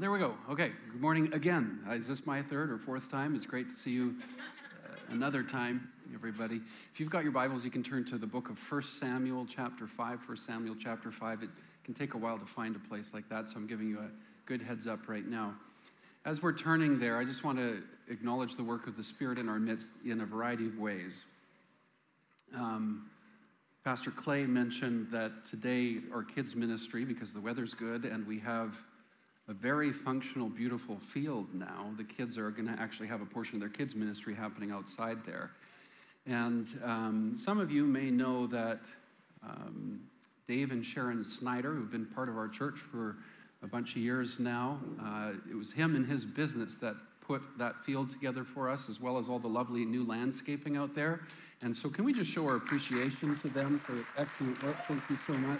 There we go. Okay, good morning again. Is this my third or fourth time? It's great to see you another time, everybody. If you've got your Bibles, you can turn to the book of 1 Samuel chapter 5. 1 Samuel chapter 5. It can take a while to find a place like that, so I'm giving you a good heads up right now. As we're turning there, I just want to acknowledge the work of the Spirit in our midst in a variety of ways. Pastor Clay mentioned that today our kids ministry, because the weather's good and we have a very functional, beautiful field now, the kids are going to actually have a portion of their kids ministry happening outside there. And some of you may know that Dave and Sharon Snyder, who've been part of our church for a bunch of years now, it was him and his business that put that field together for us, as well as all the lovely new landscaping out there. And so can we just show our appreciation to them for excellent work? Thank you so much.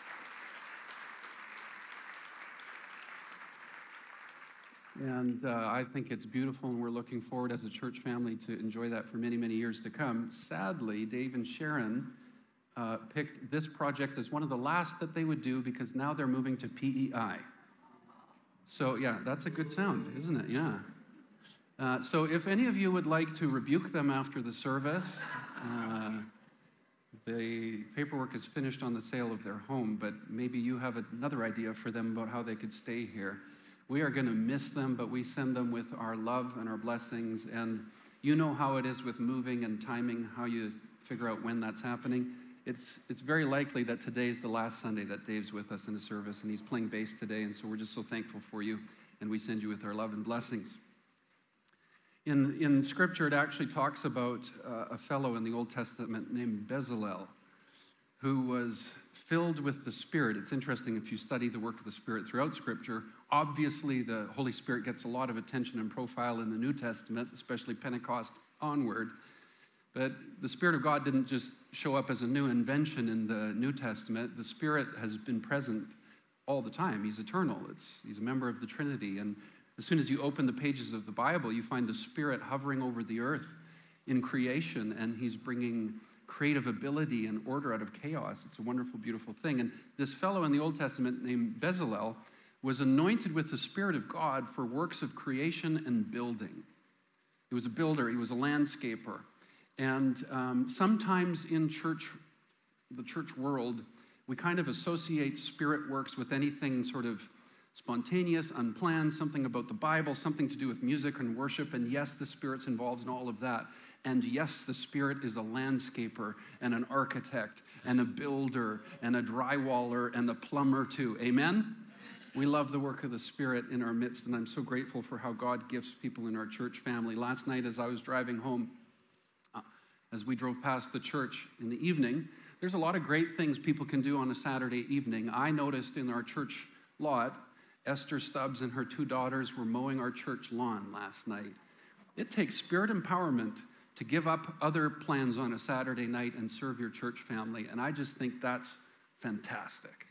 And I think it's beautiful, and we're looking forward as a church family to enjoy that for many, many years to come. Sadly, Dave and Sharon picked this project as one of the last that they would do because now they're moving to PEI. So yeah, that's a good sound, isn't it? Yeah. So if any of you would like to rebuke them after the service, the paperwork is finished on the sale of their home, but maybe you have another idea for them about how they could stay here. We are going to miss them, but we send them with our love and our blessings. And you know how it is with moving and timing, how you figure out when that's happening. It's very likely that today's the last Sunday that Dave's with us in a service, and he's playing bass today, and so we're just so thankful for you, and we send you with our love and blessings. In Scripture, it actually talks about a fellow in the Old Testament named Bezalel, who was filled with the Spirit. It's interesting if you study the work of the Spirit throughout Scripture. Obviously, the Holy Spirit gets a lot of attention and profile in the New Testament, especially Pentecost onward. But the Spirit of God didn't just show up as a new invention in the New Testament. The Spirit has been present all the time. He's eternal. He's a member of the Trinity. And as soon as you open the pages of the Bible, you find the Spirit hovering over the earth in creation, and he's bringing creative ability and order out of chaos. It's a wonderful, beautiful thing. And this fellow in the Old Testament named Bezalel was anointed with the Spirit of God for works of creation and building. He was a builder. He was a landscaper. And sometimes in the church world, we kind of associate spirit works with anything sort of spontaneous, unplanned, something about the Bible, something to do with music and worship. And yes, the Spirit's involved in all of that. And yes, the Spirit is a landscaper and an architect and a builder and a drywaller and a plumber too. Amen? We love the work of the Spirit in our midst, and I'm so grateful for how God gifts people in our church family. Last night as I was driving home, as we drove past the church in the evening, there's a lot of great things people can do on a Saturday evening. I noticed in our church lot, Esther Stubbs and her two daughters were mowing our church lawn last night. It takes spirit empowerment to give up other plans on a Saturday night and serve your church family, and I just think that's fantastic.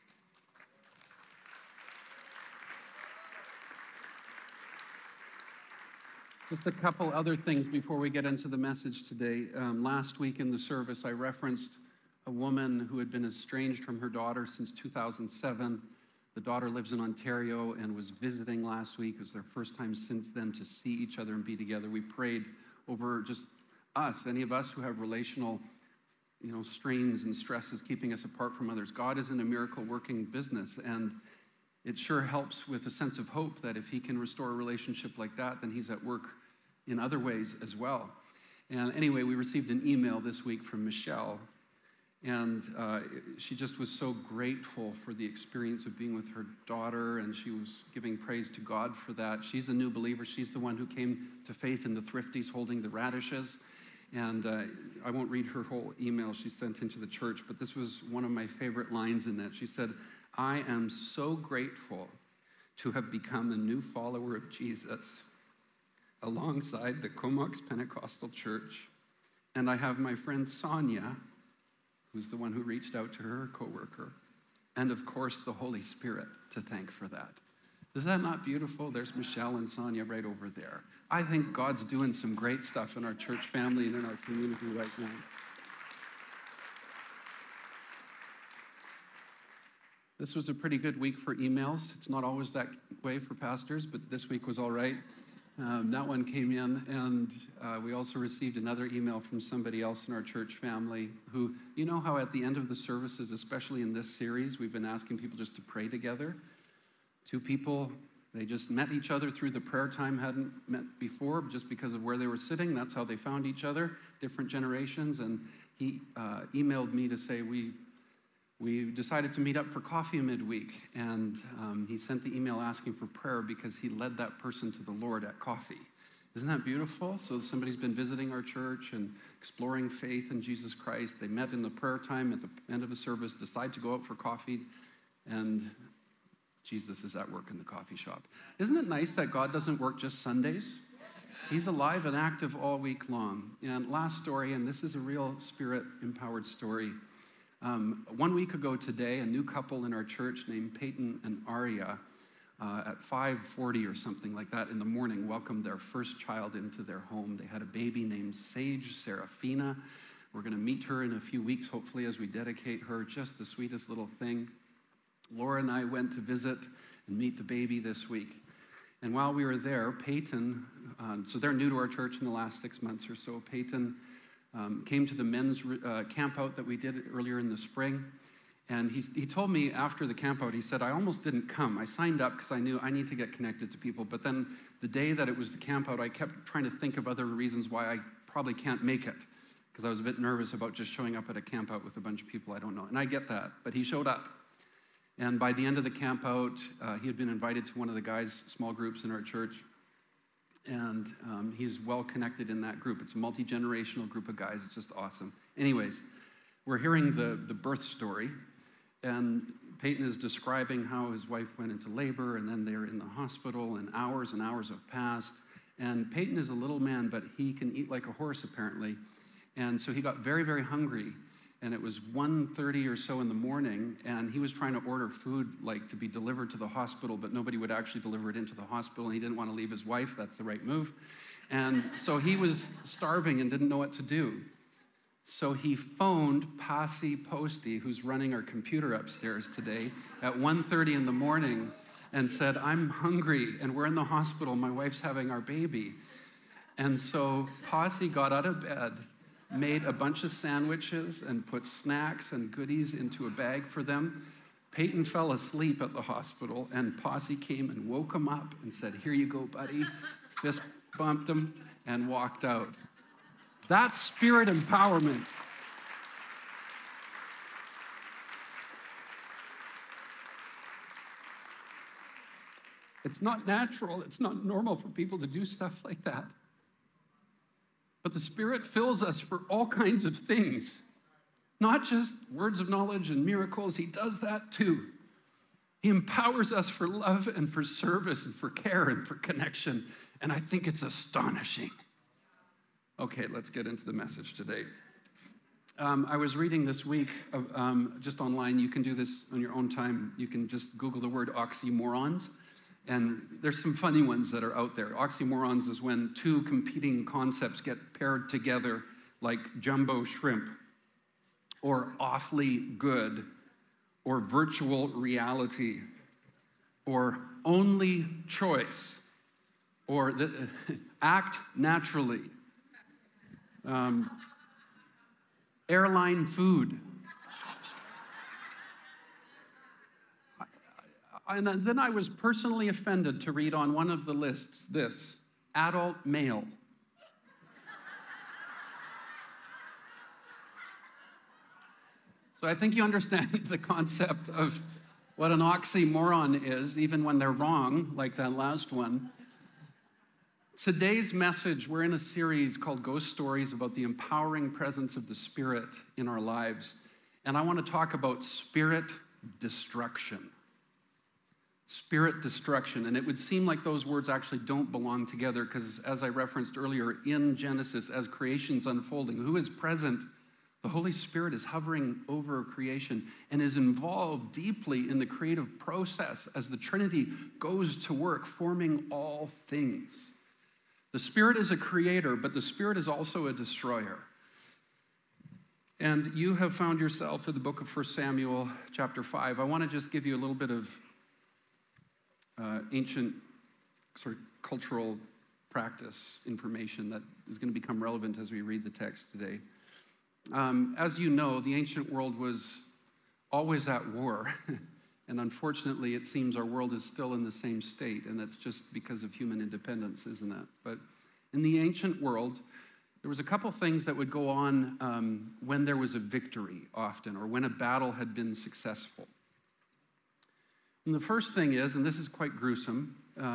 Just a couple other things before we get into the message today. Last week in the service, I referenced a woman who had been estranged from her daughter since 2007. The daughter lives in Ontario and was visiting last week. It was their first time since then to see each other and be together. We prayed over just us, any of us who have relational, strains and stresses keeping us apart from others. God is in a miracle working business, and it sure helps with a sense of hope that if he can restore a relationship like that, then he's at work in other ways as well. And anyway, we received an email this week from Michelle, and she just was so grateful for the experience of being with her daughter, and she was giving praise to God for that. She's a new believer. She's the one who came to faith in the Thrifties holding the radishes. And I won't read her whole email she sent into the church, but this was one of my favorite lines in that. She said, "I am so grateful to have become a new follower of Jesus alongside the Comox Pentecostal Church. And I have my friend Sonia, who's the one who reached out to her coworker, and of course the Holy Spirit to thank for that." Is that not beautiful? There's Michelle and Sonia right over there. I think God's doing some great stuff in our church family and in our community right now. This was a pretty good week for emails. It's not always that way for pastors, but this week was all right. That one came in, and we also received another email from somebody else in our church family who, you know how at the end of the services, especially in this series, we've been asking people just to pray together? Two people, they just met each other through the prayer time, hadn't met before, just because of where they were sitting. That's how they found each other, different generations. And he emailed me to say, we decided to meet up for coffee midweek, and he sent the email asking for prayer because he led that person to the Lord at coffee. Isn't that beautiful? So somebody's been visiting our church and exploring faith in Jesus Christ. They met in the prayer time at the end of a service, decide to go out for coffee, and Jesus is at work in the coffee shop. Isn't it nice that God doesn't work just Sundays? He's alive and active all week long. And last story, and this is a real Spirit-empowered story. 1 week ago today, a new couple in our church named Peyton and Aria at 5:40 or something like that in the morning welcomed their first child into their home. They had a baby named Sage Serafina. We're going to meet her in a few weeks, hopefully, as we dedicate her. Just the sweetest little thing. Laura and I went to visit and meet the baby this week. And while we were there, Peyton, so they're new to our church in the last 6 months or so, Peyton came to the men's camp out that we did earlier in the spring. And he told me after the camp out, he said, I almost didn't come. I signed up because I knew I need to get connected to people. But then the day that it was the camp out, I kept trying to think of other reasons why I probably can't make it, because I was a bit nervous about just showing up at a camp out with a bunch of people I don't know. And I get that, but he showed up. And by the end of the camp out, he had been invited to one of the guys' small groups in our church. And he's well connected in that group. It's a multi-generational group of guys. It's just awesome. Anyways, we're hearing the birth story, and Peyton is describing how his wife went into labor, and then they're in the hospital, and hours have passed. And Peyton is a little man, but he can eat like a horse, apparently. And so he got very, very hungry. And it was 1:30 or so in the morning, and he was trying to order food like to be delivered to the hospital, but nobody would actually deliver it into the hospital, and he didn't want to leave his wife. That's the right move. And so he was starving and didn't know what to do. So he phoned Pasi Posty, who's running our computer upstairs today, at 1:30 in the morning and said, I'm hungry, and we're in the hospital. My wife's having our baby. And so Pasi got out of bed, made a bunch of sandwiches and put snacks and goodies into a bag for them. Peyton fell asleep at the hospital, and Pasi came and woke him up and said, here you go, buddy. Fist bumped him and walked out. That's spirit empowerment. It's not natural. It's not normal for people to do stuff like that. But the Spirit fills us for all kinds of things, not just words of knowledge and miracles. He does that too. He empowers us for love and for service and for care and for connection. And I think it's astonishing. Okay, let's get into the message today. I was reading this week, just online. You can do this on your own time. You can just Google the word oxymorons. And there's some funny ones that are out there. Oxymorons is when two competing concepts get paired together, like jumbo shrimp, or awfully good, or virtual reality, or only choice, or act naturally, airline food. And then I was personally offended to read on one of the lists this, adult male. So I think you understand the concept of what an oxymoron is, even when they're wrong, like that last one. Today's message, we're in a series called Ghost Stories about the empowering presence of the Spirit in our lives. And I want to talk about spirit destruction. Spirit destruction. And it would seem like those words actually don't belong together because, as I referenced earlier, in Genesis, as creation's unfolding, who is present? The Holy Spirit is hovering over creation and is involved deeply in the creative process as the Trinity goes to work, forming all things. The Spirit is a creator, but the Spirit is also a destroyer. And you have found yourself in the book of 1 Samuel chapter 5. I want to just give you a little bit of ancient sort of cultural practice information that is going to become relevant as we read the text today. As you know, the ancient world was always at war. And unfortunately, it seems our world is still in the same state, and that's just because of human independence, isn't it? But in the ancient world, there was a couple things that would go on when there was a victory often, or when a battle had been successful. And the first thing is, and this is quite gruesome,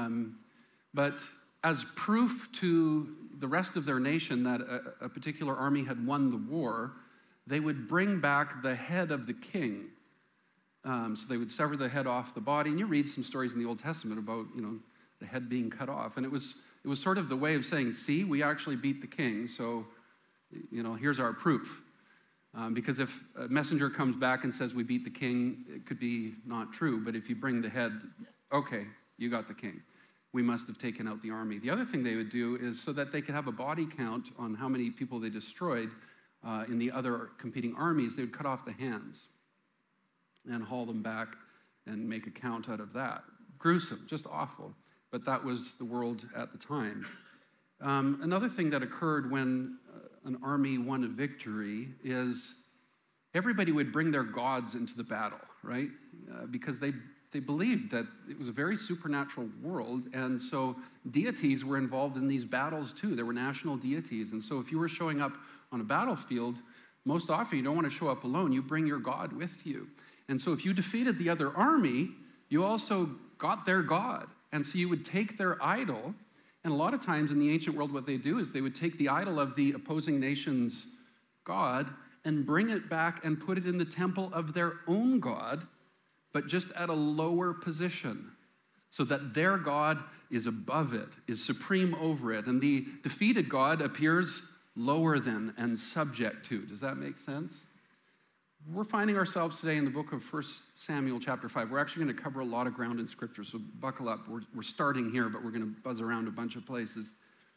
but as proof to the rest of their nation that a particular army had won the war, they would bring back the head of the king. So they would sever the head off the body. And you read some stories in the Old Testament about, the head being cut off. And it was sort of the way of saying, see, we actually beat the king, so, here's our proof. Because if a messenger comes back and says we beat the king, it could be not true. But if you bring the head, okay, you got the king. We must have taken out the army. The other thing they would do is so that they could have a body count on how many people they destroyed in the other competing armies, they would cut off the hands and haul them back and make a count out of that. Gruesome, just awful. But that was the world at the time. Another thing that occurred when an army won a victory is everybody would bring their gods into the battle, right? Because they believed that it was a very supernatural world, and so deities were involved in these battles too. There were national deities, and so if you were showing up on a battlefield, most often you don't want to show up alone. You bring your god with you. And so if you defeated the other army, you also got their god. And so you would take their idol, and a lot of times in the ancient world what they do is they would take the idol of the opposing nation's god and bring it back and put it in the temple of their own god, but just at a lower position, so that their god is above it, is supreme over it, and the defeated god appears lower than and subject to. Does that make sense? We're finding ourselves today in the book of 1 Samuel chapter 5. We're actually going to cover a lot of ground in Scripture, so buckle up. We're starting here, but we're going to buzz around a bunch of places.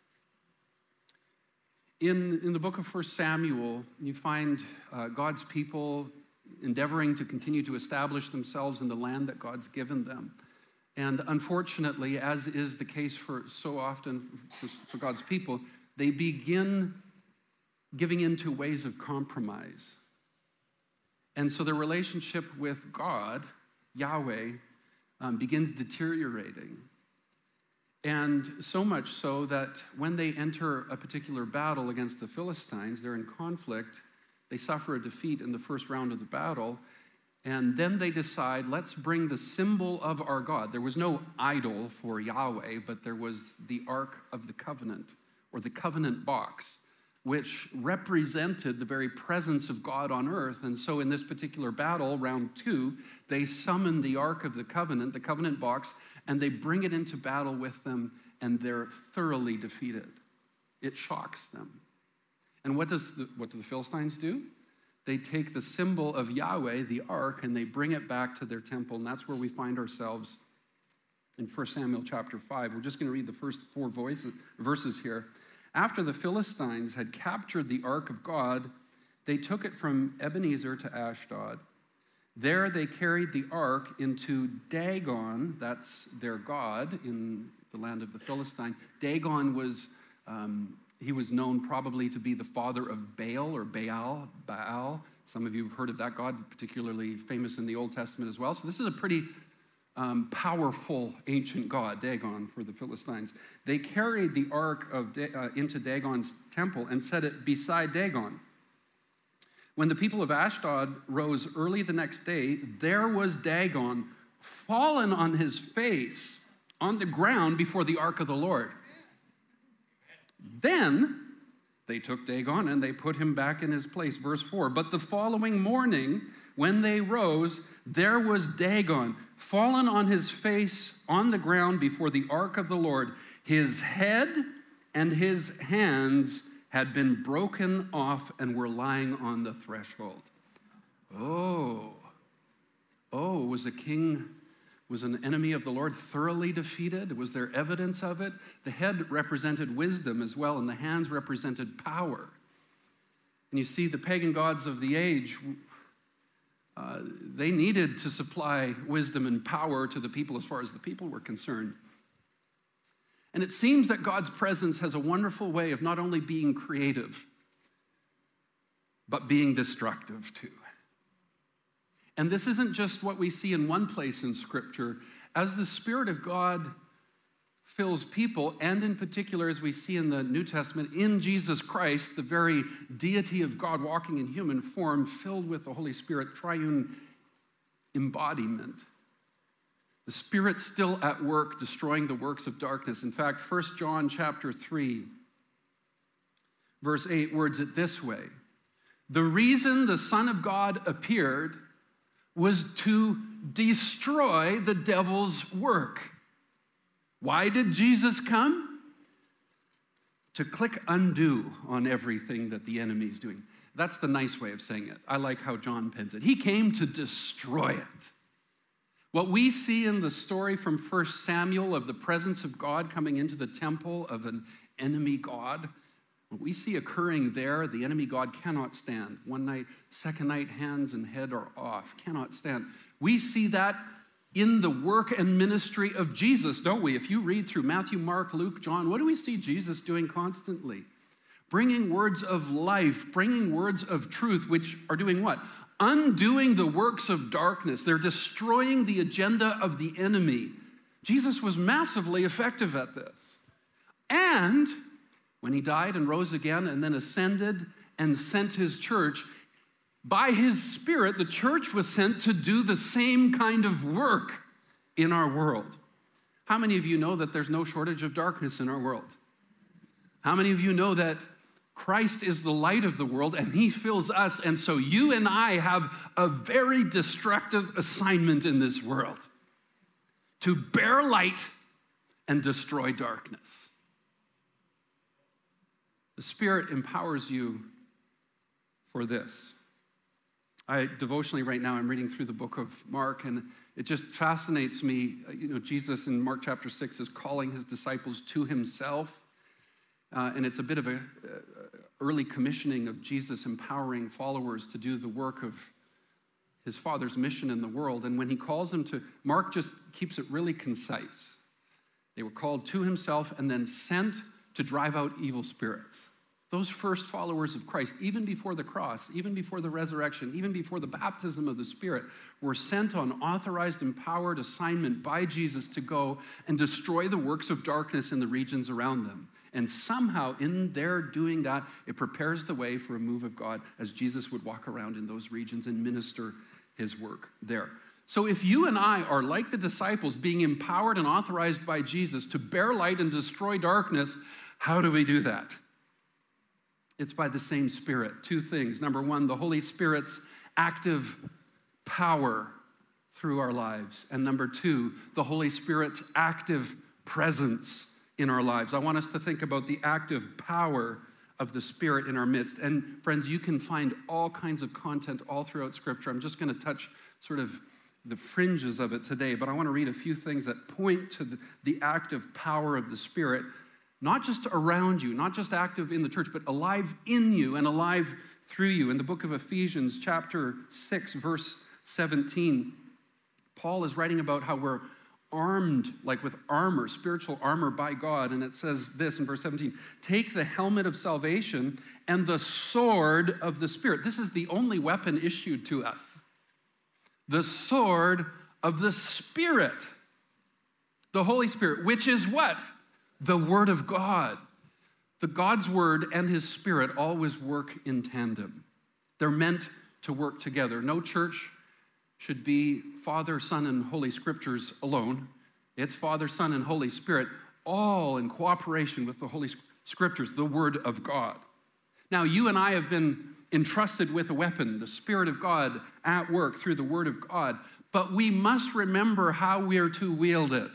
In the book of 1 Samuel, you find God's people endeavoring to continue to establish themselves in the land that God's given them. And unfortunately, as is the case for so often for God's people, they begin giving into ways of compromise. And so their relationship with God, Yahweh, begins deteriorating. And so much so that when they enter a particular battle against the Philistines, they're in conflict, they suffer a defeat in the first round of the battle, and then they decide, let's bring the symbol of our God. There was no idol for Yahweh, but there was the Ark of the Covenant, or the covenant box, which represented the very presence of God on earth. And so in this particular battle, round 2, they summon the Ark of the covenant box, and they bring it into battle with them, and they're thoroughly defeated. It shocks them. And what do the Philistines do? They take the symbol of Yahweh, the Ark, and they bring it back to their temple, and that's where we find ourselves in 1 Samuel chapter 5. We're just going to read the first 4 verses here. After the Philistines had captured the Ark of God, they took it from Ebenezer to Ashdod. There they carried the Ark into Dagon, that's their god in the land of the Philistine. Dagon was, he was known probably to be the father of Baal or Baal. Some of you have heard of that god, particularly famous in the Old Testament as well. So this is a pretty powerful ancient god, Dagon, for the Philistines. They carried the ark into Dagon's temple and set it beside Dagon. When the people of Ashdod rose early the next day, there was Dagon fallen on his face on the ground before the ark of the Lord. Then they took Dagon and they put him back in his place. Verse 4, but the following morning, when they rose, there was Dagon, fallen on his face on the ground before the ark of the Lord. His head and his hands had been broken off and were lying on the threshold. Was a king, was an enemy of the Lord thoroughly defeated? Was there evidence of it? The head represented wisdom as well, and the hands represented power. And you see the pagan gods of the age, they needed to supply wisdom and power to the people as far as the people were concerned. And it seems that God's presence has a wonderful way of not only being creative, but being destructive too. And this isn't just what we see in one place in Scripture. As the Spirit of God fills people, and in particular, as we see in the New Testament, in Jesus Christ, the very deity of God walking in human form, filled with the Holy Spirit, triune embodiment. The Spirit's still at work destroying the works of darkness. In fact, 1 John chapter 3, verse 8 words it this way: the reason the Son of God appeared was to destroy the devil's work. Why did Jesus come? To click undo on everything that the enemy's doing. That's the nice way of saying it. I like how John pens it. He came to destroy it. What we see in the story from 1 Samuel of the presence of God coming into the temple of an enemy god, what we see occurring there, the enemy god cannot stand. One night, second night, hands and head are off, cannot stand. We see that in the work and ministry of Jesus, don't we? If you read through Matthew, Mark, Luke, John, what do we see Jesus doing constantly? Bringing words of life, bringing words of truth, which are doing what? Undoing the works of darkness. They're destroying the agenda of the enemy. Jesus was massively effective at this. And when he died and rose again and then ascended and sent his church, by his Spirit, the church was sent to do the same kind of work in our world. How many of you know that there's no shortage of darkness in our world? How many of you know that Christ is the light of the world and he fills us, and so you and I have a very destructive assignment in this world: to bear light and destroy darkness. The Spirit empowers you for this. Devotionally right now, I'm reading through the book of Mark, and it just fascinates me. Jesus in Mark chapter 6 is calling his disciples to himself, and it's a bit of a early commissioning of Jesus empowering followers to do the work of his Father's mission in the world. And when he calls them to, Mark just keeps it really concise. They were called to himself and then sent to drive out evil spirits. Those first followers of Christ, even before the cross, even before the resurrection, even before the baptism of the Spirit, were sent on authorized, empowered assignment by Jesus to go and destroy the works of darkness in the regions around them. And somehow in their doing that, it prepares the way for a move of God as Jesus would walk around in those regions and minister his work there. So if you and I are like the disciples, being empowered and authorized by Jesus to bear light and destroy darkness, how do we do that? It's by the same Spirit. Two things. Number one, the Holy Spirit's active power through our lives. And number two, the Holy Spirit's active presence in our lives. I want us to think about the active power of the Spirit in our midst. And friends, you can find all kinds of content all throughout Scripture. I'm just going to touch sort of the fringes of it today, but I want to read a few things that point to the active power of the Spirit, not just around you, not just active in the church, but alive in you and alive through you. In the book of Ephesians, chapter 6, verse 17, Paul is writing about how we're armed, like with armor, spiritual armor by God. And it says this in verse 17, take the helmet of salvation and the sword of the Spirit. This is the only weapon issued to us. The sword of the Spirit, the Holy Spirit, which is what? The Word of God. The God's Word and His Spirit always work in tandem. They're meant to work together. No church should be Father, Son, and Holy Scriptures alone. It's Father, Son, and Holy Spirit, all in cooperation with the Holy Scriptures, the Word of God. Now, you and I have been entrusted with a weapon, the Spirit of God at work through the Word of God, but we must remember how we are to wield it.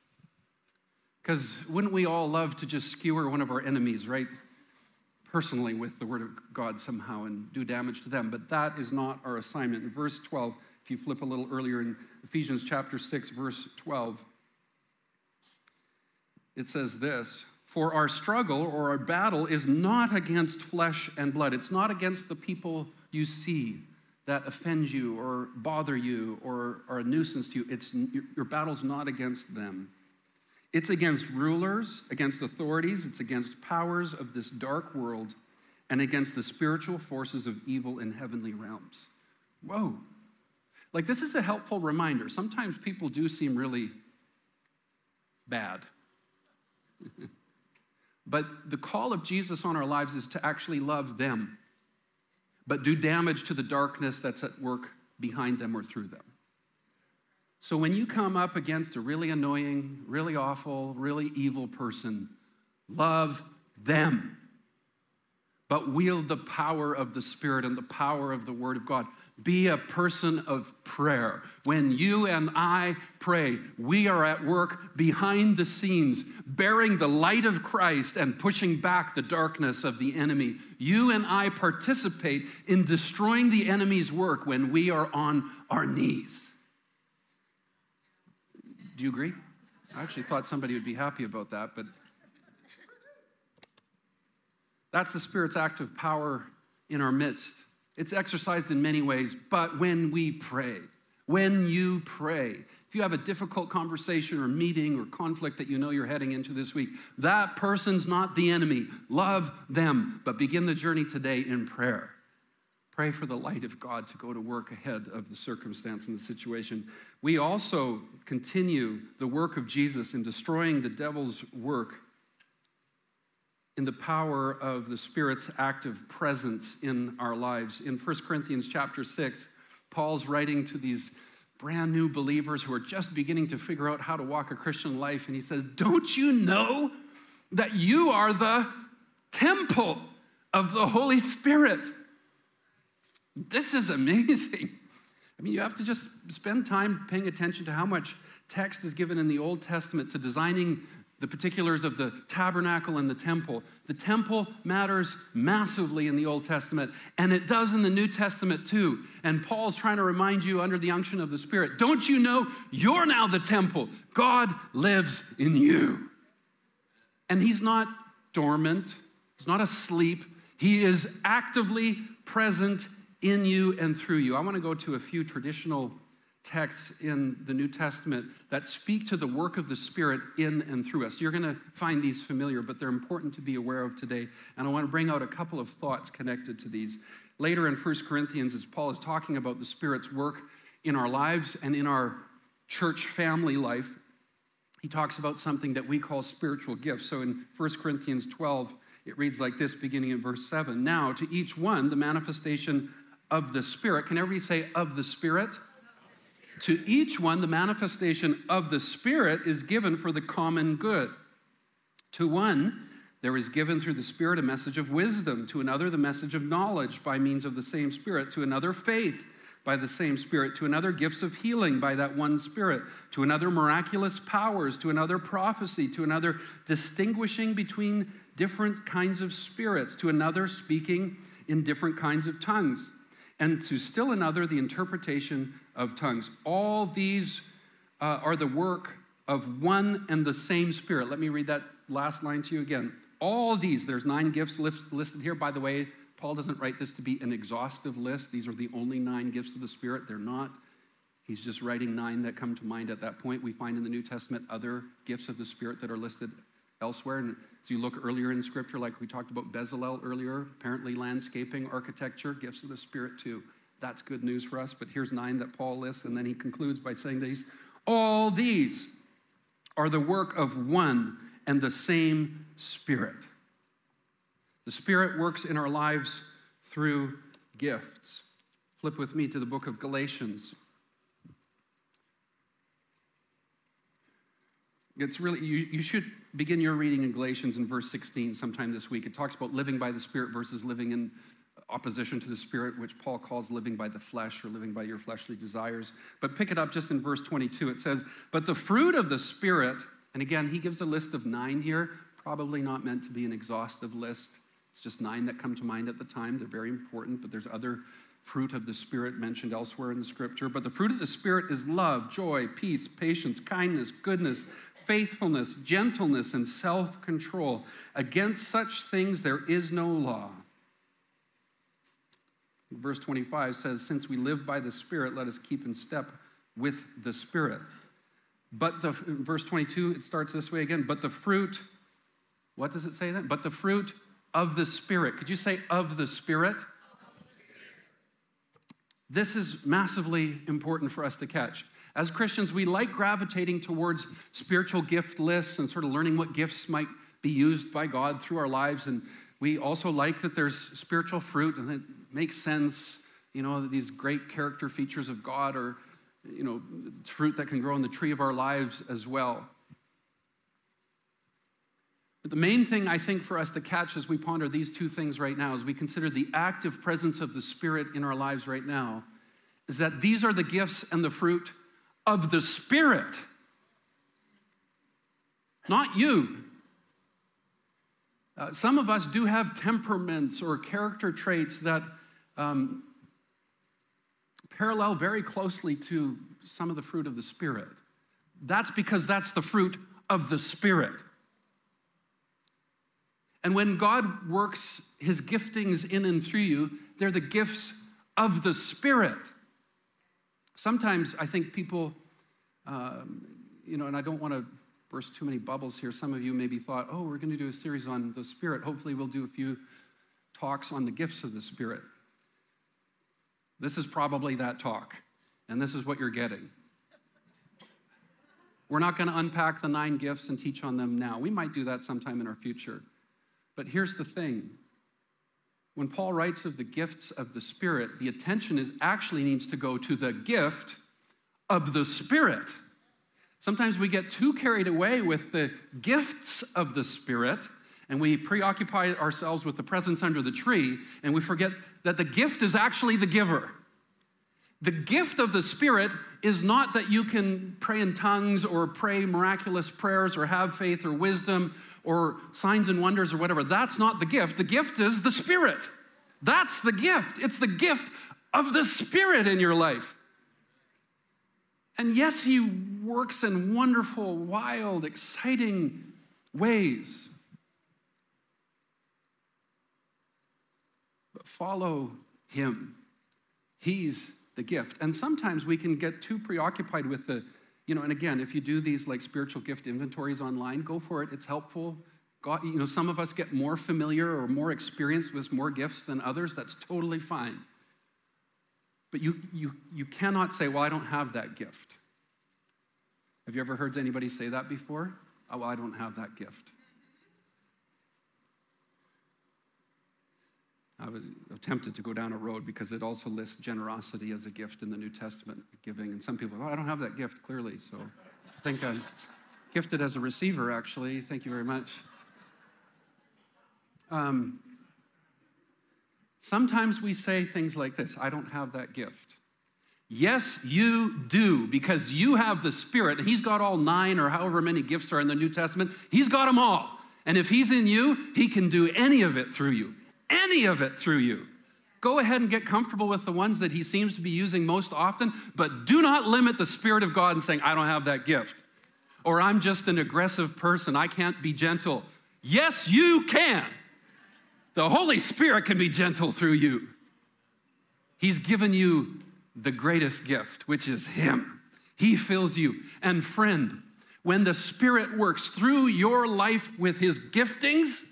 Because wouldn't we all love to just skewer one of our enemies, right? Personally with the Word of God somehow and do damage to them. But that is not our assignment. In verse 12, if you flip a little earlier in Ephesians chapter 6, verse 12, it says this, For our struggle or our battle is not against flesh and blood. It's not against the people you see that offend you or bother you or are a nuisance to you. Your battle's not against them. It's against rulers, against authorities. It's against powers of this dark world and against the spiritual forces of evil in heavenly realms. Whoa. Like, this is a helpful reminder. Sometimes people do seem really bad. But the call of Jesus on our lives is to actually love them, but do damage to the darkness that's at work behind them or through them. So when you come up against a really annoying, really awful, really evil person, love them, but wield the power of the Spirit and the power of the Word of God. Be a person of prayer. When you and I pray, we are at work behind the scenes, bearing the light of Christ and pushing back the darkness of the enemy. You and I participate in destroying the enemy's work when we are on our knees. Do you agree? I actually thought somebody would be happy about that, but that's the Spirit's active power in our midst. It's exercised in many ways, but when we pray, when you pray, if you have a difficult conversation or meeting or conflict that you know you're heading into this week, that person's not the enemy. Love them, but begin the journey today in prayer. Pray for the light of God to go to work ahead of the circumstance and the situation. We also continue the work of Jesus in destroying the devil's work in the power of the Spirit's active presence in our lives. In 1 Corinthians chapter 6, Paul's writing to these brand new believers who are just beginning to figure out how to walk a Christian life, and he says, don't you know that you are the temple of the Holy Spirit? This is amazing. I mean, you have to just spend time paying attention to how much text is given in the Old Testament to designing the particulars of the tabernacle and the temple. The temple matters massively in the Old Testament, and it does in the New Testament too. And Paul's trying to remind you under the unction of the Spirit, don't you know you're now the temple? God lives in you. And he's not dormant. He's not asleep. He is actively present in you and through you. I want to go to a few traditional texts in the New Testament that speak to the work of the Spirit in and through us. You're going to find these familiar, but they're important to be aware of today. And I want to bring out a couple of thoughts connected to these. Later in 1 Corinthians, as Paul is talking about the Spirit's work in our lives and in our church family life, he talks about something that we call spiritual gifts. So in 1 Corinthians 12, it reads like this, beginning in verse 7. Now, to each one, the manifestation of the Spirit. Can everybody say, of the Spirit? To each one, the manifestation of the Spirit is given for the common good. To one, there is given through the Spirit a message of wisdom. To another, the message of knowledge by means of the same Spirit. To another, faith by the same Spirit. To another, gifts of healing by that one Spirit. To another, miraculous powers. To another, prophecy. To another, distinguishing between different kinds of spirits. To another, speaking in different kinds of tongues. And to still another, the interpretation of tongues. All these are the work of one and the same Spirit. Let me read that last line to you again. All these, there's 9 gifts listed here. By the way, Paul doesn't write this to be an exhaustive list. These are the only 9 gifts of the Spirit. They're not. He's just writing 9 that come to mind at that point. We find in the New Testament other gifts of the Spirit that are listed elsewhere. And as you look earlier in Scripture, like we talked about Bezalel earlier, apparently landscaping, architecture, gifts of the Spirit too. That's good news for us, but here's 9 that Paul lists, and then he concludes by saying these. All these are the work of one and the same Spirit. The Spirit works in our lives through gifts. Flip with me to the book of Galatians. It's really, you should begin your reading in Galatians in verse 16 sometime this week. It talks about living by the Spirit versus living in opposition to the Spirit, which Paul calls living by the flesh or living by your fleshly desires. But pick it up just in verse 22. It says, but the fruit of the Spirit, and again, he gives a list of 9 here, probably not meant to be an exhaustive list. It's just 9 that come to mind at the time. They're very important, but there's other fruit of the Spirit mentioned elsewhere in the Scripture. But the fruit of the Spirit is love, joy, peace, patience, kindness, goodness, faithfulness, gentleness, and self-control. Against such things there is no law. Verse 25 says, since we live by the Spirit, let us keep in step with the Spirit. Verse 22, it starts this way again, but the fruit, what does it say then? But the fruit of the Spirit. Could you say of the Spirit? This is massively important for us to catch. As Christians, we like gravitating towards spiritual gift lists and sort of learning what gifts might be used by God through our lives. And we also like that there's spiritual fruit, and it makes sense, these great character features of God are, fruit that can grow in the tree of our lives as well. But the main thing I think for us to catch as we ponder these two things right now, as we consider the active presence of the Spirit in our lives right now, is that these are the gifts and the fruit of the Spirit, not you. Some of us do have temperaments or character traits that parallel very closely to some of the fruit of the Spirit. That's because that's the fruit of the Spirit. And when God works his giftings in and through you, they're the gifts of the Spirit. Sometimes I think people, and I don't want to burst too many bubbles here. Some of you maybe thought, we're going to do a series on the Spirit. Hopefully we'll do a few talks on the gifts of the Spirit. This is probably that talk, and this is what you're getting. We're not going to unpack the 9 gifts and teach on them now. We might do that sometime in our future. But here's the thing. When Paul writes of the gifts of the Spirit, the attention actually needs to go to the gift of the Spirit. Sometimes we get too carried away with the gifts of the Spirit, and we preoccupy ourselves with the presents under the tree, and we forget that the gift is actually the giver. The gift of the Spirit is not that you can pray in tongues or pray miraculous prayers or have faith or wisdom or signs and wonders or whatever. That's not the gift. The gift is the Spirit. That's the gift. It's the gift of the Spirit in your life. And yes, he works in wonderful, wild, exciting ways. But follow him. He's the gift. And sometimes we can get too preoccupied with and again, if you do these like spiritual gift inventories online, go for it. It's helpful. God, some of us get more familiar or more experienced with more gifts than others. That's totally fine. But you cannot say, well, I don't have that gift. Have you ever heard anybody say that before? Oh, well, I don't have that gift. I was tempted to go down a road because it also lists generosity as a gift in the New Testament, giving. And some people, I don't have that gift, clearly. So I think I'm gifted as a receiver, actually. Thank you very much. Sometimes we say things like this, I don't have that gift. Yes, you do, because you have the Spirit. He's got all 9 or however many gifts are in the New Testament. He's got them all. And if he's in you, he can do any of it through you. Any of it through you. Go ahead and get comfortable with the ones that he seems to be using most often, but do not limit the Spirit of God in saying, I don't have that gift. Or I'm just an aggressive person. I can't be gentle. Yes, you can. The Holy Spirit can be gentle through you. He's given you the greatest gift, which is him. He fills you. And friend, when the Spirit works through your life with his giftings,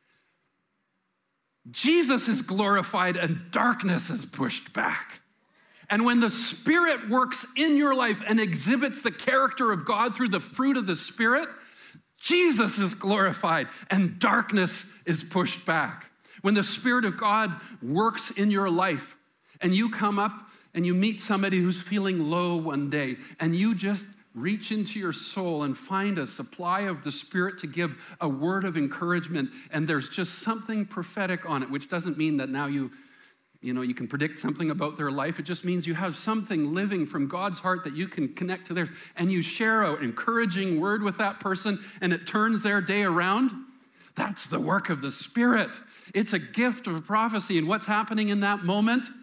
Jesus is glorified and darkness is pushed back. And when the Spirit works in your life and exhibits the character of God through the fruit of the Spirit, Jesus is glorified and darkness is pushed back. When the Spirit of God works in your life and you come up and you meet somebody who's feeling low one day and you just reach into your soul and find a supply of the Spirit to give a word of encouragement, and there's just something prophetic on it, which doesn't mean that now you can predict something about their life. It just means you have something living from God's heart that you can connect to theirs, and you share an encouraging word with that person, and it turns their day around. That's the work of the Spirit. It's a gift of prophecy, and what's happening in that moment?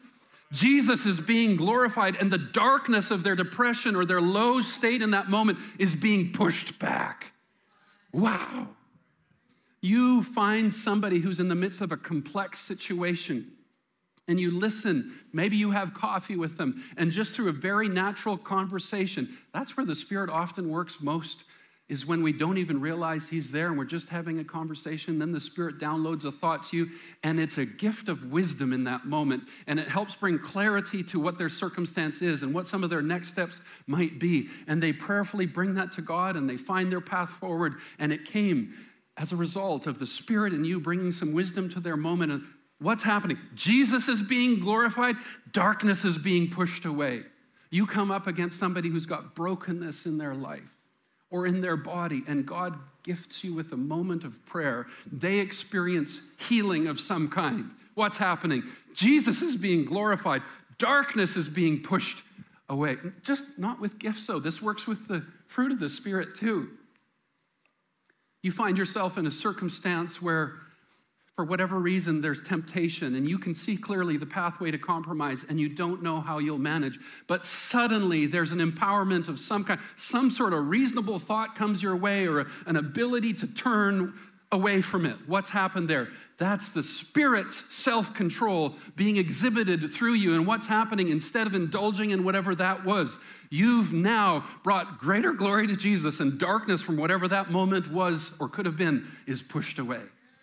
Jesus is being glorified, and the darkness of their depression or their low state in that moment is being pushed back. Wow. You find somebody who's in the midst of a complex situation, and you listen. Maybe you have coffee with them, and just through a very natural conversation, that's where the Spirit often works most, is when we don't even realize he's there and we're just having a conversation. Then the Spirit downloads a thought to you, and it's a gift of wisdom in that moment, and it helps bring clarity to what their circumstance is and what some of their next steps might be. And they prayerfully bring that to God, and they find their path forward, and it came as a result of the Spirit in you bringing some wisdom to their moment. And what's happening? Jesus is being glorified. Darkness is being pushed away. You come up against somebody who's got brokenness in their life or in their body, and God gifts you with a moment of prayer. They experience healing of some kind. What's happening? Jesus is being glorified. Darkness is being pushed away. Just not with gifts, though. This works with the fruit of the Spirit, too. You find yourself in a circumstance where, for whatever reason, there's temptation, and you can see clearly the pathway to compromise, and you don't know how you'll manage. But suddenly, there's an empowerment of some kind, some sort of reasonable thought comes your way, or an ability to turn away from it. What's happened there? That's the Spirit's self-control being exhibited through you. And what's happening, instead of indulging in whatever that was, you've now brought greater glory to Jesus, and darkness from whatever that moment was or could have been is pushed away.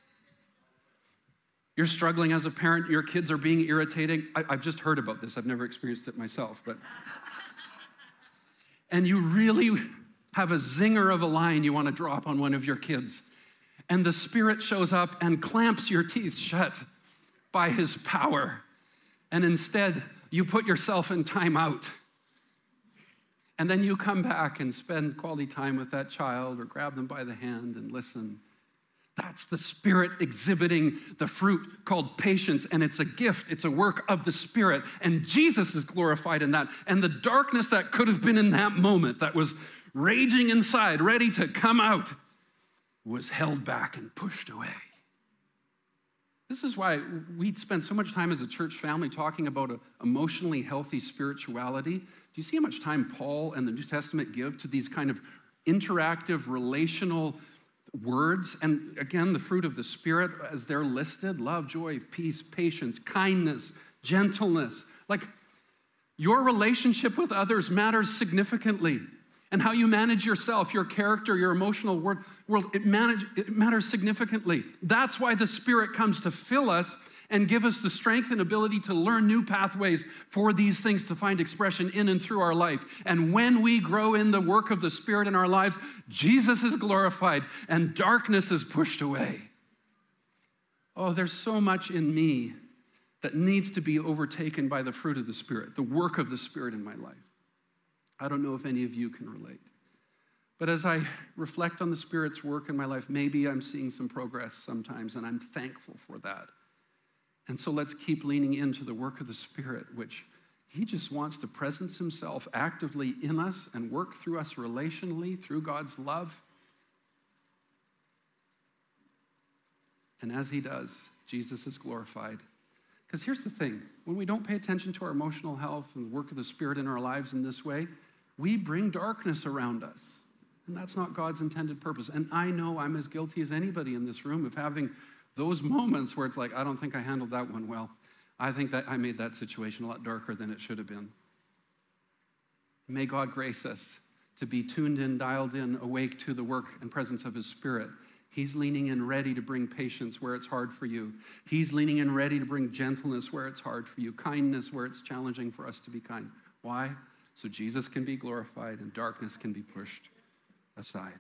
You're struggling as a parent, your kids are being irritating. I've just heard about this. I've never experienced it myself, but. And you really have a zinger of a line you want to drop on one of your kids. And the Spirit shows up and clamps your teeth shut by his power. And instead, you put yourself in timeout. And then you come back and spend quality time with that child or grab them by the hand and listen. That's the Spirit exhibiting the fruit called patience, and it's a gift. It's a work of the Spirit, and Jesus is glorified in that. And the darkness that could have been in that moment, that was raging inside, ready to come out, was held back and pushed away. This is why we spend so much time as a church family talking about an emotionally healthy spirituality. Do you see how much time Paul and the New Testament give to these kind of interactive, relational words? And again, the fruit of the Spirit, as they're listed: love, joy, peace, patience, kindness, gentleness. Like, your relationship with others matters significantly. And how you manage yourself, your character, your emotional world, it matters significantly. That's why the Spirit comes to fill us and give us the strength and ability to learn new pathways for these things to find expression in and through our life. And when we grow in the work of the Spirit in our lives, Jesus is glorified and darkness is pushed away. Oh, there's so much in me that needs to be overtaken by the fruit of the Spirit, the work of the Spirit in my life. I don't know if any of you can relate. But as I reflect on the Spirit's work in my life, maybe I'm seeing some progress sometimes, and I'm thankful for that. And so let's keep leaning into the work of the Spirit, which he just wants to presence himself actively in us and work through us relationally, through God's love. And as he does, Jesus is glorified. Because here's the thing: when we don't pay attention to our emotional health and the work of the Spirit in our lives in this way, we bring darkness around us. And that's not God's intended purpose. And I know I'm as guilty as anybody in this room of having those moments where it's like, I don't think I handled that one well. I think that I made that situation a lot darker than it should have been. May God grace us to be tuned in, dialed in, awake to the work and presence of his Spirit. He's leaning in ready to bring patience where it's hard for you. He's leaning in ready to bring gentleness where it's hard for you, kindness where it's challenging for us to be kind. Why? So Jesus can be glorified and darkness can be pushed aside.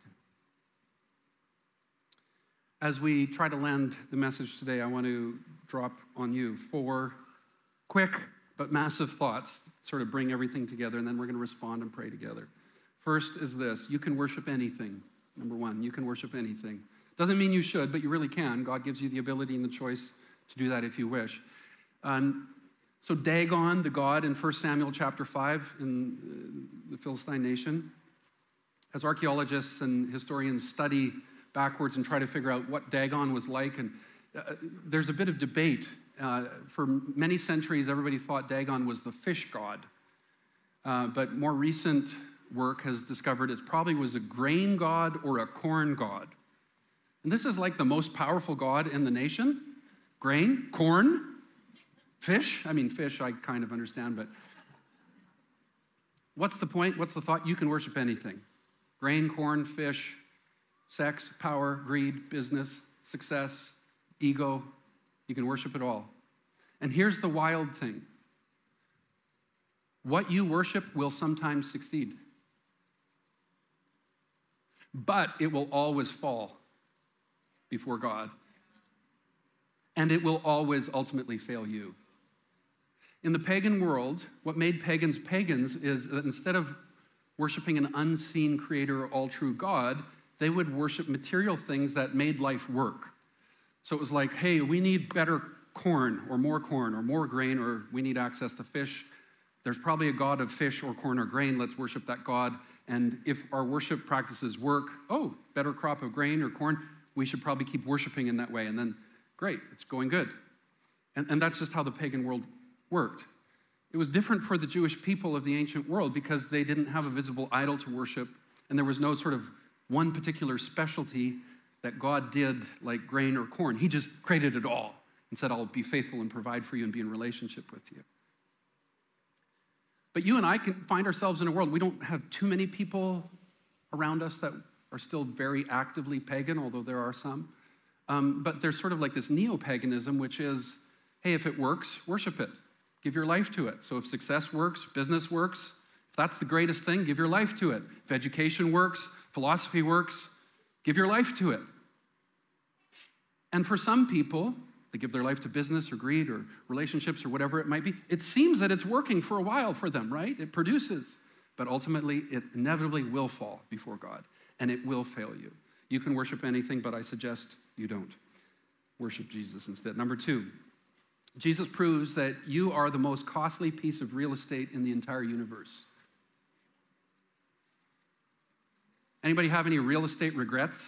As we try to land the message today, I want to drop on you 4 quick but massive thoughts, sort of bring everything together, and then we're going to respond and pray together. First is this: you can worship anything. Number 1, you can worship anything. Doesn't mean you should, but you really can. God gives you the ability and the choice to do that if you wish. So Dagon, the god in 1 Samuel chapter 5 in the Philistine nation, as archaeologists and historians study backwards and try to figure out what Dagon was like, and There's a bit of debate. For many centuries, everybody thought Dagon was the fish god. But more recent work has discovered it probably was a grain god or a corn god. And this is like the most powerful god in the nation. Grain, corn, fish. I mean, fish I kind of understand, but what's the point? What's the thought? You can worship anything. Grain, corn, fish, sex, power, greed, business, success, ego. You can worship it all. And here's the wild thing. What you worship will sometimes succeed. But it will always fall before God. And it will always ultimately fail you. In the pagan world, what made pagans pagans is that instead of worshiping an unseen creator, all-true God, they would worship material things that made life work. So it was like, hey, we need better corn or more grain, or we need access to fish. There's probably a god of fish or corn or grain. Let's worship that god. And if our worship practices work, better crop of grain or corn, we should probably keep worshiping in that way. And then, great, it's going good. And that's just how the pagan world worked. It was different for the Jewish people of the ancient world because they didn't have a visible idol to worship, and there was no sort of one particular specialty that God did like grain or corn. He just created it all and said, I'll be faithful and provide for you and be in relationship with you. But you and I can find ourselves in a world, we don't have too many people around us that are still very actively pagan, although there are some. But there's sort of like this neo-paganism, which is, hey, if it works, worship it. Give your life to it. So if success works, business works, if that's the greatest thing, give your life to it. If education works, philosophy works, give your life to it. And for some people, they give their life to business or greed or relationships or whatever it might be. It seems that it's working for a while for them, right? It produces. But ultimately, it inevitably will fall before God, and it will fail you. You can worship anything, but I suggest you don't. Worship Jesus instead. Number 2, Jesus proves that you are the most costly piece of real estate in the entire universe. Anybody have any real estate regrets?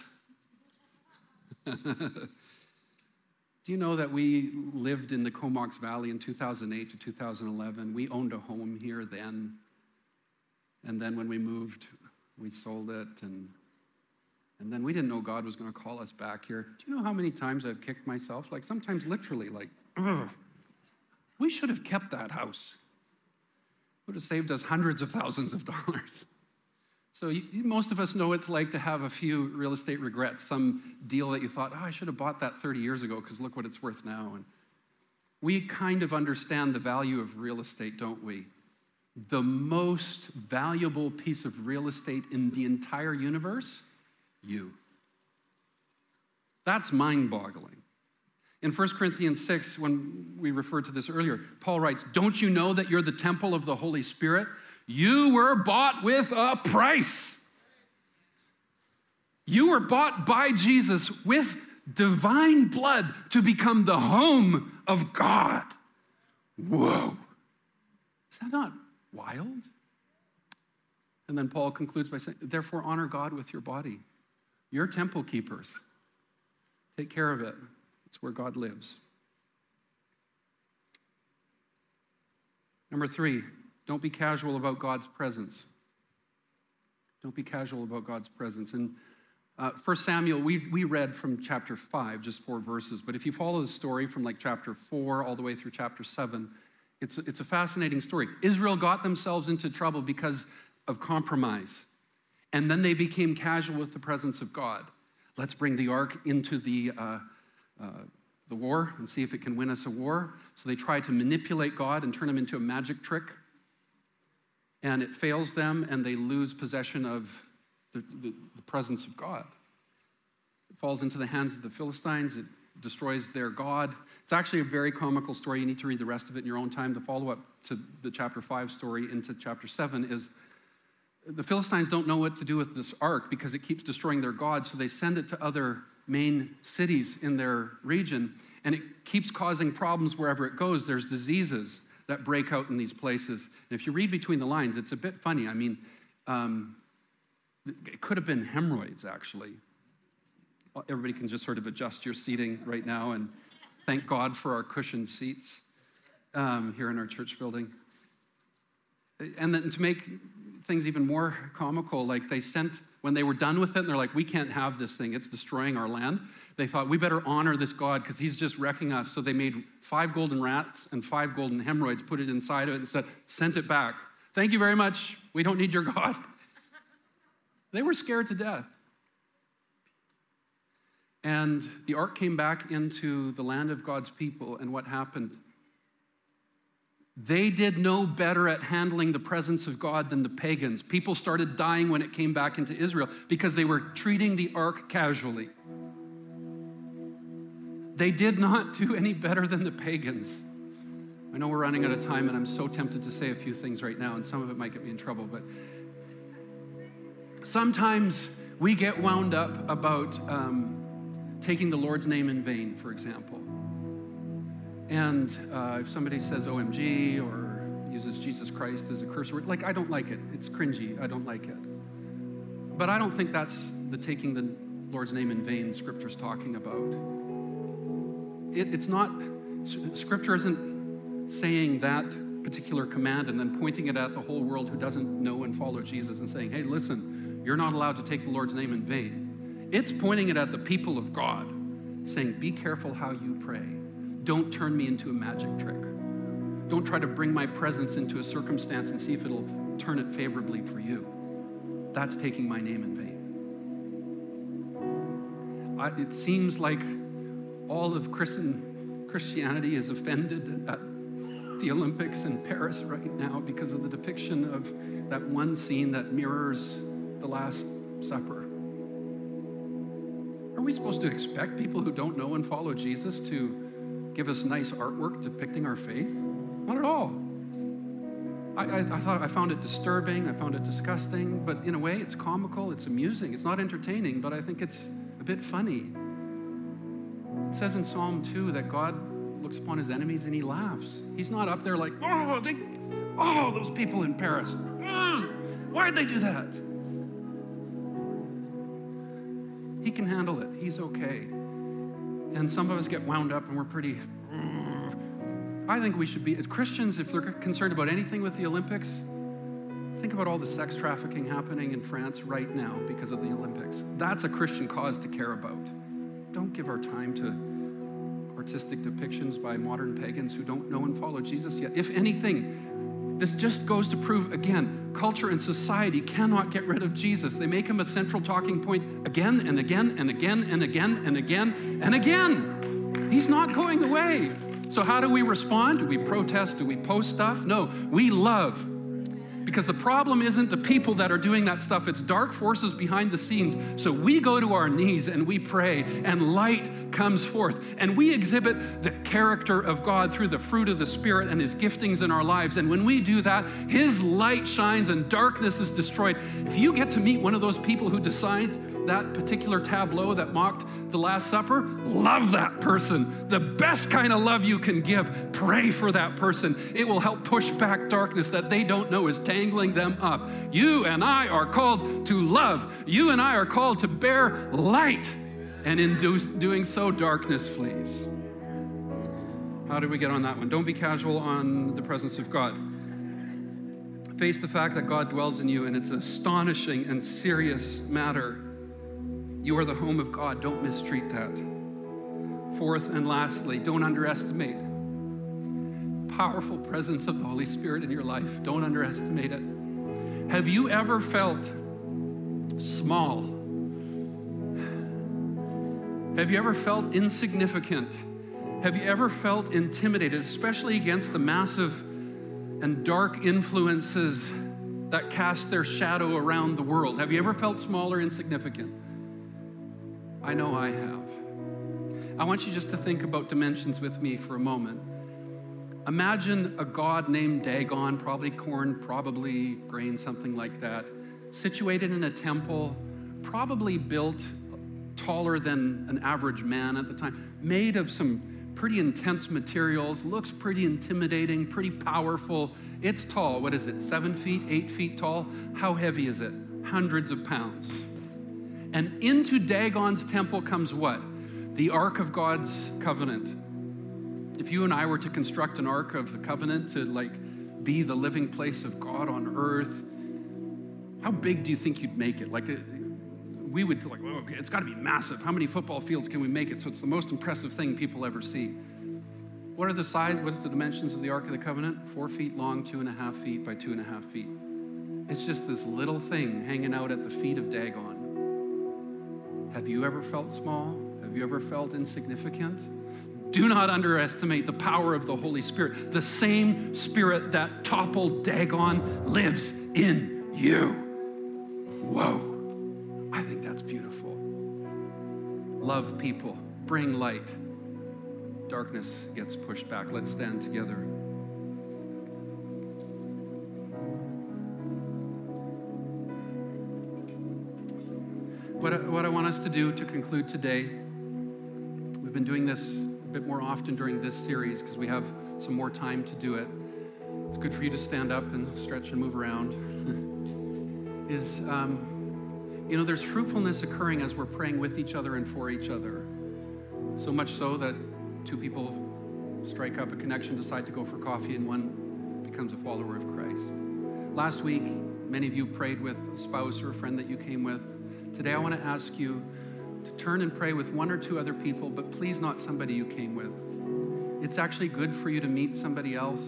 Do you know that we lived in the Comox Valley in 2008 to 2011? We owned a home here then. And then when we moved, we sold it. And then we didn't know God was going to call us back here. Do you know how many times I've kicked myself? Like sometimes literally, like, ugh, we should have kept that house. It would have saved us hundreds of thousands of dollars. So most of us know what it's like to have a few real estate regrets, some deal that you thought, I should have bought that 30 years ago because look what it's worth now. And we kind of understand the value of real estate, don't we? The most valuable piece of real estate in the entire universe, you. That's mind-boggling. In 1 Corinthians 6, when we referred to this earlier, Paul writes, don't you know that you're the temple of the Holy Spirit? You were bought with a price. You were bought by Jesus with divine blood to become the home of God. Whoa. Is that not wild? And then Paul concludes by saying, therefore honor God with your body. You're temple keepers. Take care of it. It's where God lives. Number 3, don't be casual about God's presence. Don't be casual about God's presence. In 1 Samuel, we read from chapter 5, just 4 verses, but if you follow the story from like chapter 4 all the way through chapter 7, it's a fascinating story. Israel got themselves into trouble because of compromise, and then they became casual with the presence of God. Let's bring the ark into the war and see if it can win us a war. So they try to manipulate God and turn him into a magic trick. And it fails them, and they lose possession of the presence of God. It falls into the hands of the Philistines. It destroys their God. It's actually a very comical story. You need to read the rest of it in your own time. The follow-up to the chapter 5 story into chapter 7 is the Philistines don't know what to do with this ark because it keeps destroying their God, so they send it to other main cities in their region, and it keeps causing problems wherever it goes. There's diseases that break out in these places. And if you read between the lines, it's a bit funny. I mean, it could have been hemorrhoids, actually. everybody can just sort of adjust your seating right now and thank God for our cushioned seats here in our church building. And then to make things even more comical, like they sent, when they were done with it, and they're like, we can't have this thing, it's destroying our land. They thought, we better honor this God because he's just wrecking us. So they made 5 golden rats and 5 golden hemorrhoids, put it inside of it and said, sent it back. Thank you very much. We don't need your God. They were scared to death. And the ark came back into the land of God's people, and what happened? They did no better at handling the presence of God than the pagans. People started dying when it came back into Israel because they were treating the ark casually. They did not do any better than the pagans. I know we're running out of time, and I'm so tempted to say a few things right now, and some of it might get me in trouble, but sometimes we get wound up about taking the Lord's name in vain, for example. And if somebody says OMG or uses Jesus Christ as a curse word, like, I don't like it. It's cringy. I don't like it. But I don't think that's the taking the Lord's name in vain Scripture's talking about. It's not, Scripture isn't saying that particular command and then pointing it at the whole world who doesn't know and follow Jesus and saying, hey, listen, you're not allowed to take the Lord's name in vain. It's pointing it at the people of God, saying, be careful how you pray. Don't turn me into a magic trick. Don't try to bring my presence into a circumstance and see if it'll turn it favorably for you. That's taking my name in vain. It seems like all of Christianity is offended at the Olympics in Paris right now because of the depiction of that one scene that mirrors the Last Supper. Are we supposed to expect people who don't know and follow Jesus to give us nice artwork depicting our faith? Not at all. I found it disturbing, I found it disgusting, but in a way it's comical, it's amusing, it's not entertaining, but I think it's a bit funny. It says in Psalm 2 that God looks upon his enemies and he laughs. He's not up there like, those people in Paris, why'd they do that? He can handle it, he's okay. And some of us get wound up and we're pretty, I think we should be, as Christians, if they're concerned about anything with the Olympics, think about all the sex trafficking happening in France right now because of the Olympics. That's a Christian cause to care about. Don't give our time to artistic depictions by modern pagans who don't know and follow Jesus yet. If anything, this just goes to prove, again, culture and society cannot get rid of Jesus. They make him a central talking point again and again and again and again and again and again. He's not going away. So how do we respond? Do we protest? Do we post stuff? No, we love. Because the problem isn't the people that are doing that stuff. It's dark forces behind the scenes. So we go to our knees and we pray and light comes forth. And we exhibit the character of God through the fruit of the Spirit and his giftings in our lives. And when we do that, his light shines and darkness is destroyed. If you get to meet one of those people who decides that particular tableau that mocked the Last Supper, love that person. The best kind of love you can give. Pray for that person. It will help push back darkness that they don't know is tangling them up. You and I are called to love. You and I are called to bear light. And in doing so, darkness flees. How did we get on that one? Don't be casual on the presence of God. Face the fact that God dwells in you, and it's an astonishing and serious matter. You are the home of God. Don't mistreat that. Fourth and lastly, don't underestimate powerful presence of the Holy Spirit in your life. Don't underestimate it. Have you ever felt small? Have you ever felt insignificant? Have you ever felt intimidated, especially against the massive and dark influences that cast their shadow around the world? Have you ever felt small or insignificant? I know I have. I want you just to think about dimensions with me for a moment. Imagine a god named Dagon, probably corn, probably grain, something like that, situated in a temple, probably built taller than an average man at the time, made of some pretty intense materials, looks pretty intimidating, pretty powerful. It's tall. What is it, 7 feet, 8 feet tall? How heavy is it? Hundreds of pounds. And into Dagon's temple comes what? The Ark of God's covenant. If you and I were to construct an Ark of the Covenant to be the living place of God on earth, how big do you think you'd make it? We would okay, it's got to be massive. How many football fields can we make it so it's the most impressive thing people ever see? What are the size? What's the dimensions of the Ark of the Covenant? 4 feet long, 2.5 feet by 2.5 feet. It's just this little thing hanging out at the feet of Dagon. Have you ever felt small? Have you ever felt insignificant? Do not underestimate the power of the Holy Spirit. The same Spirit that toppled Dagon lives in you. Whoa. I think that's beautiful. Love people. Bring light. Darkness gets pushed back. Let's stand together. What I want us to do to conclude today, we've been doing this a bit more often during this series because we have some more time to do it. It's good for you to stand up and stretch and move around. There's fruitfulness occurring as we're praying with each other and for each other. So much so that two people strike up a connection, decide to go for coffee, and one becomes a follower of Christ. Last week, many of you prayed with a spouse or a friend that you came with. Today, I want to ask you to turn and pray with one or two other people, but please not somebody you came with. It's actually good for you to meet somebody else.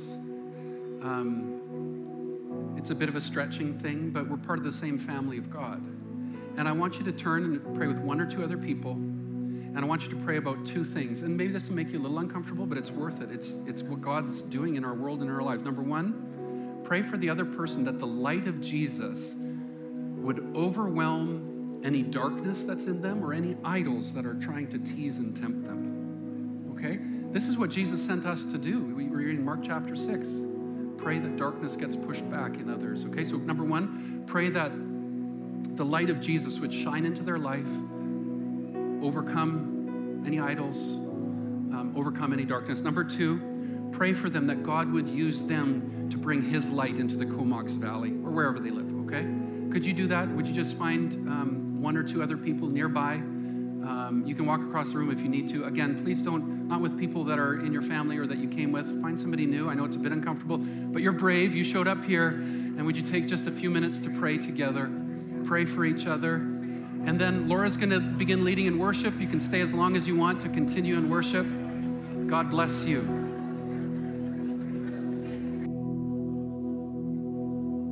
It's a bit of a stretching thing, but we're part of the same family of God. And I want you to turn and pray with one or two other people. And I want you to pray about two things. And maybe this will make you a little uncomfortable, but it's worth it. It's what God's doing in our world and in our lives. Number one, pray for the other person that the light of Jesus would overwhelm any darkness that's in them or any idols that are trying to tease and tempt them. Okay? This is what Jesus sent us to do. We were reading Mark chapter 6. Pray that darkness gets pushed back in others. Okay, so number one, pray that the light of Jesus would shine into their life, overcome any idols, overcome any darkness. Number two, pray for them that God would use them to bring his light into the Comox Valley or wherever they live, okay? Could you do that? Would you just find one or two other people nearby? You can walk across the room if you need to. Again, please don't, not with people that are in your family or that you came with. Find somebody new. I know it's a bit uncomfortable, but you're brave. You showed up here, and would you take just a few minutes to pray together? Pray for each other. And then Laura's going to begin leading in worship. You can stay as long as you want to continue in worship. God bless you.